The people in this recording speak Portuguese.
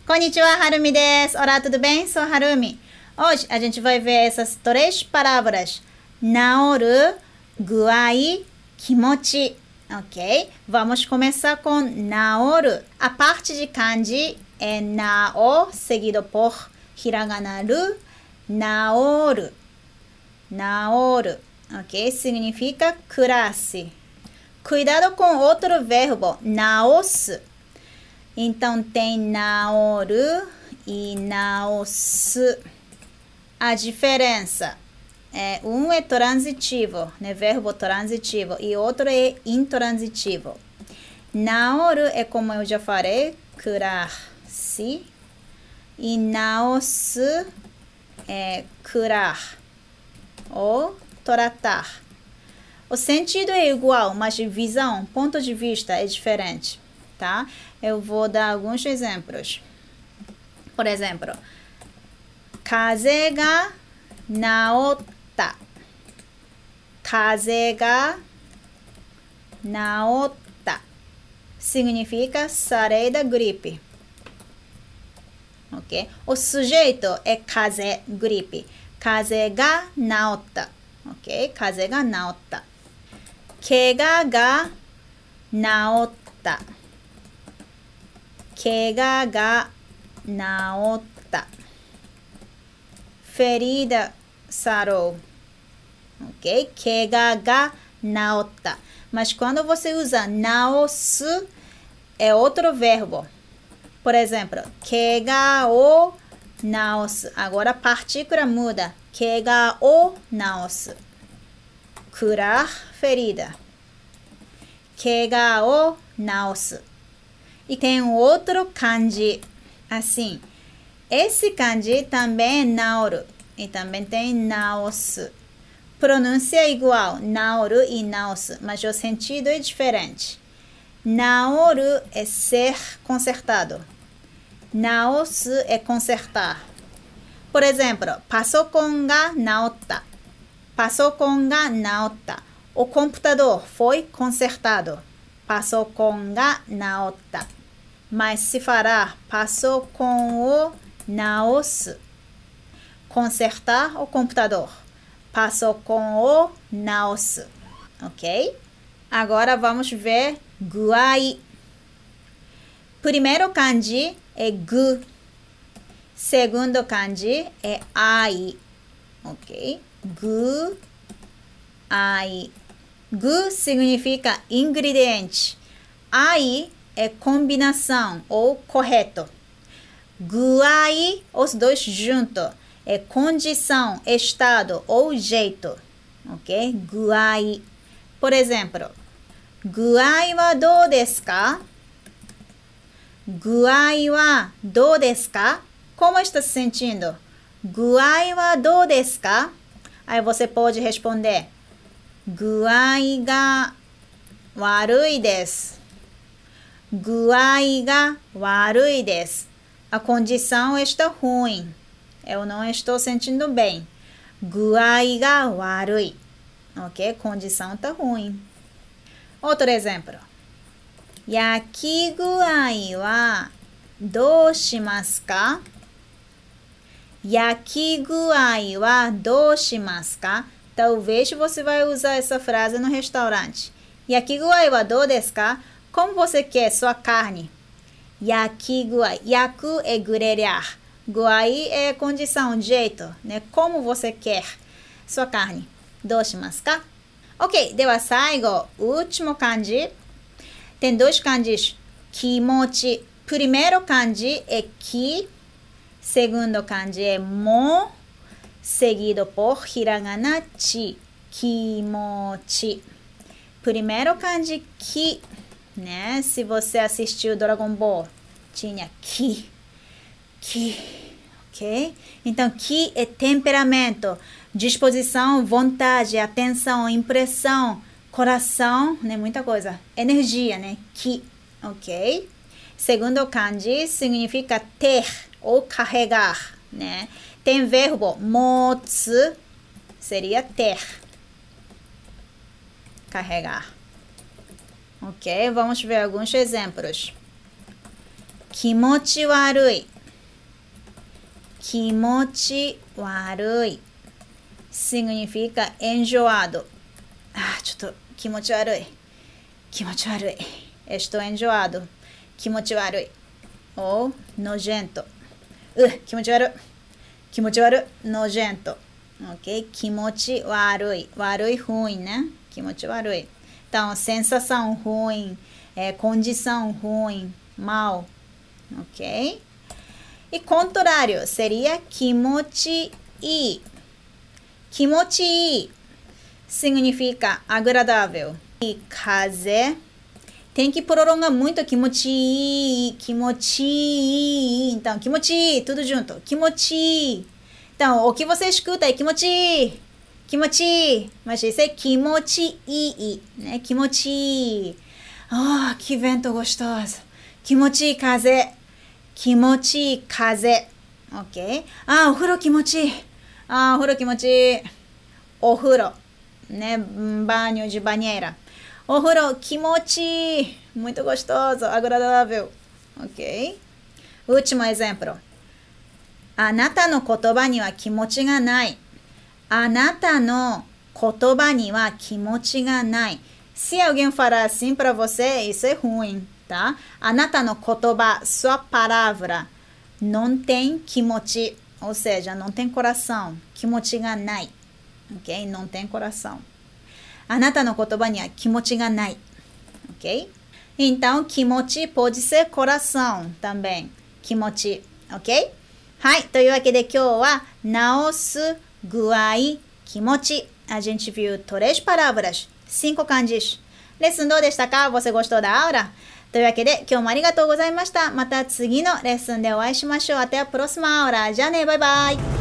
Konnichiwa, Harumi desu. Olá, tudo bem? Sou Harumi. Hoje a gente vai ver essas 3 palavras. Naoru, guai, kimochi. Ok? Vamos começar com naoru. A parte de kanji é nao, seguido por hiragana ru. Naoru. Naoru. Ok? Significa curar-se. Cuidado com outro verbo, naosu. Então, tem naoru e naosu. A diferença é um é transitivo, né? Verbo transitivo, e outro é intransitivo. Naoru é como eu já falei, curar-se. E naosu é curar ou tratar. O sentido é igual, mas a visão, ponto de vista é diferente, tá? Eu vou dar alguns exemplos. Por exemplo, kaze ga naotta. Kaze ga naotta. Significa sarei da gripe. Ok? O sujeito é kaze, gripe. Kaze ga naotta. Ok? Kaze ga naotta. Kega ga naotta. Kega ga naotta. Ferida sarou. Ok? Kega ga naotta. Mas quando você usa naosu, é outro verbo. Por exemplo, kega o naosu. Agora a partícula muda. Kega o naosu. Curar ferida. Kega o naosu. E tem outro kanji assim. Esse kanji também é naoru. E também tem naosu. Pronúncia é igual, naoru e naosu, mas o sentido é diferente. Naoru é ser consertado. Naosu é consertar. Por exemplo, pasokon ga naotta. Pasokon ga naotta. O computador foi consertado. Pasokon ga naotta. Mas se fará pasokon o naosu. Consertar o computador. Pasokon o naosu. Ok? Agora vamos ver guai. Primeiro kanji é gu. Segundo kanji é ai. Ok? Gu, ai. Gu significa ingrediente. Ai é combinação ou correto. Guai, os dois juntos, é condição, estado ou jeito. Ok? Guai. Por exemplo, guai wa dou desu ka? Guai wa dou desu ka? Como está se sentindo? Guai wa dou desu ka? Aí você pode responder: guai ga warui desu. Guai ga warui desu. A condição está ruim. Eu não estou sentindo bem. Guai ga warui. Ok? Condição está ruim. Outro exemplo. Yaki guai wa dou shimasu ka? Yaki guai wa dou shimasu ka? Talvez você vai usar essa frase no restaurante. Yaki guai wa dou desu ka? Como você quer sua carne? Yaki guai. Yaku é grelhar. Guai é condição, jeito, né? Como você quer sua carne. Doshimasu ka? Ok, dewa saigo, último kanji. Tem 2 kanjis. Kimochi. Primeiro kanji é ki. Segundo kanji é mo. Seguido por hiragana chi. Kimochi. Primeiro kanji ki. Né? Se você assistiu Dragon Ball, tinha ki. Ki. Ok? Então, ki é temperamento, disposição, vontade, atenção, impressão, coração, né? Muita coisa. Energia, né? Ki. Ok? Segundo kanji, significa ter ou carregar, né? Tem verbo motsu, seria ter. Carregar. Ok? Vamos ver alguns exemplos. Kimochi warui. Kimochi warui significa enjoado. Kimochi warui. Kimochi warui. Estou enjoado. Kimochi warui. Ou nojento. Kimochi warui. Kimochi warui. Nojento. Ok? Kimochi warui. Warui ruim, né? Kimochi warui. Então, sensação ruim, condição ruim, mal. Ok? E contrário seria kimochi ii. Kimochi ii significa agradável. E kaze tem que prolongar muito kimochi ii, kimochi ii. Então, kimochi ii, tudo junto. Kimochi ii. Então, o que você escuta é kimochi ii. Kimochi, mas esse é kimochi ii, né? Kimochi. Oh, que vento gostoso. Kimochi kaze. Kimochi kaze. Ok? Ofuro kimochi. Ofuro kimochi. Ofuro, né? Banho de banheira. Ofuro kimochi. Muito gostoso, agradável. Ok? Último exemplo. Anata no kotoba ni wa kimochi ga nai. Anata no kotoba ni wa kimochi ga nai. Se alguém falar assim para você, isso é ruim, tá? Anata no kotoba, sua palavra, não tem kimochi, ou seja, não tem coração. Kimochi ga nai, ok? Não tem coração. Anata no kotoba ni wa kimochi ga nai, ok? Então, kimochi pode ser coração também. Kimochi, ok? はい、というわけで今日は直す具合、気持ち。A gente viu 3 palavras, 5 kanjis. レッスンどうでしたか？ Você gostou da aula? というわけで今日もありがとうございました。また次のレッスンでお会いしましょう。Até a próxima aula. じゃあね、バイバイ。